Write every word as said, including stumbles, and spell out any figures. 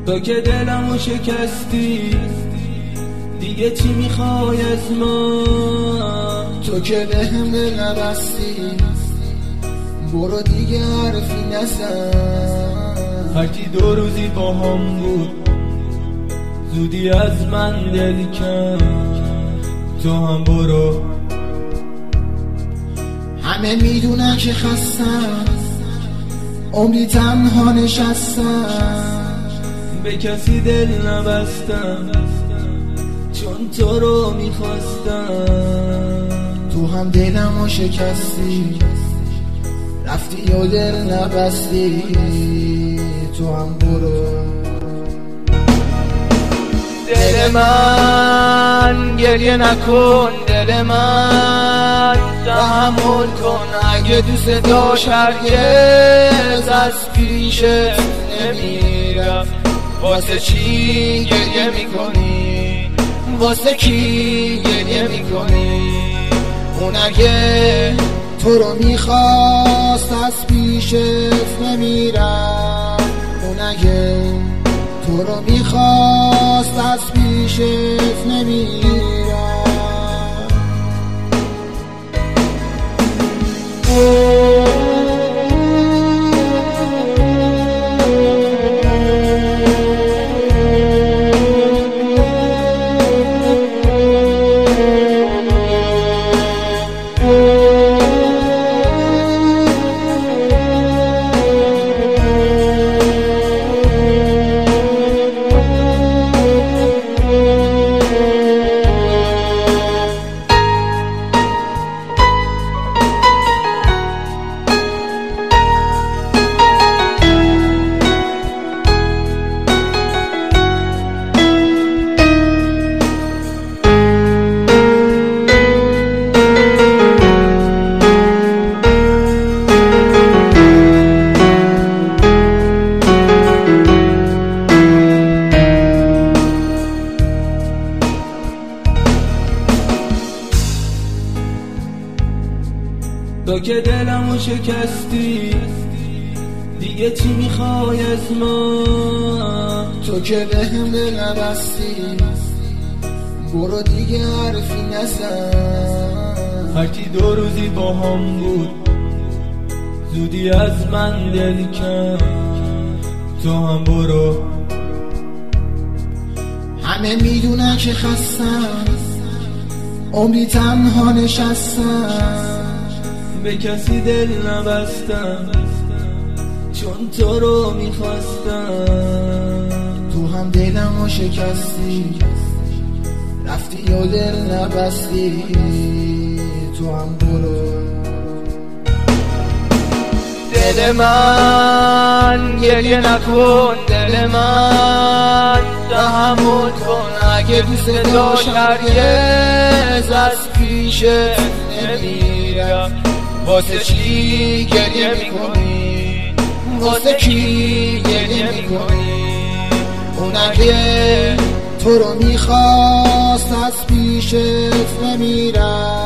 تو که دلمو شکستی دیگه چی میخوای از من؟ تو که بهم دل نبستی برو دیگه حرفی نزن. هرکی دو روزی با هم بود زودی از من دل کن، تو هم برو. همه میدونن که خستم عمری تنها نشستم، به کسی دل نبستم چون تو رو میخواستم. تو هم دلمو شکستی رفتی و دل نبستی، تو هم برو. دل من گریه نکن، دل من تحمل کن، اگه دوست داشت هرگز از پیشت نمیرم. واسه چی گریه میکنی؟ واسه کی گریه میکنی؟ اون اگه تو رو میخواست از پیشت نمیرم. اون اگه تو رو میخواست از پیشت نمیرم. تو که دلمو شکستی دیگه چی میخوای از من؟ تو که بهم دل نبستی برو دیگه حرفی نزن. هرکی دو روزی با هم بود زودی از من دل کن، تو هم برو. همه میدونن که خستم عمری تنها نشستم، به کسی دل نبستم چون تو رو میخواستم. تو هم دلمو شکستی رفتی و دل نبستی، تو هم برو. دل من گریه نکن، دل من تحمل کن، اگه دوست داشت هرگز از پیشت نمیرم. واسه چی گریه میکنی؟ واسه کی گریه میکنی؟ اون اگه تو رو میخواست از پیشت نمیرم.